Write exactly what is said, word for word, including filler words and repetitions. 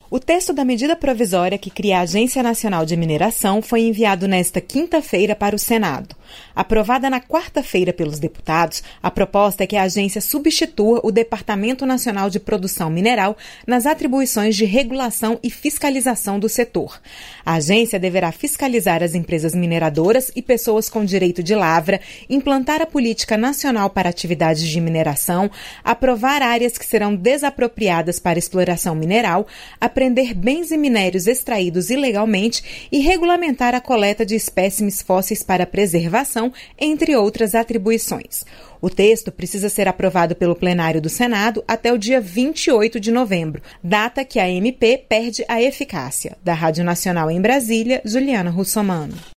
O texto da medida provisória que cria a Agência Nacional de Mineração foi enviado nesta quinta-feira para o Senado. Aprovada na quarta-feira pelos deputados, a proposta é que a agência substitua o Departamento Nacional de Produção Mineral nas atribuições de regulação e fiscalização do setor. A agência deverá fiscalizar as empresas mineradoras e pessoas com direito de lavra, implantar a política nacional para atividades de mineração, aprovar áreas que serão desapropriadas para exploração mineral, apreender bens e minérios extraídos ilegalmente e regulamentar a coleta de espécimes fósseis para preservação, entre outras atribuições. O texto precisa ser aprovado pelo plenário do Senado até o dia vinte e oito de novembro, data que a M P perde a eficácia. Da Rádio Nacional em Brasília, Juliana Russomano.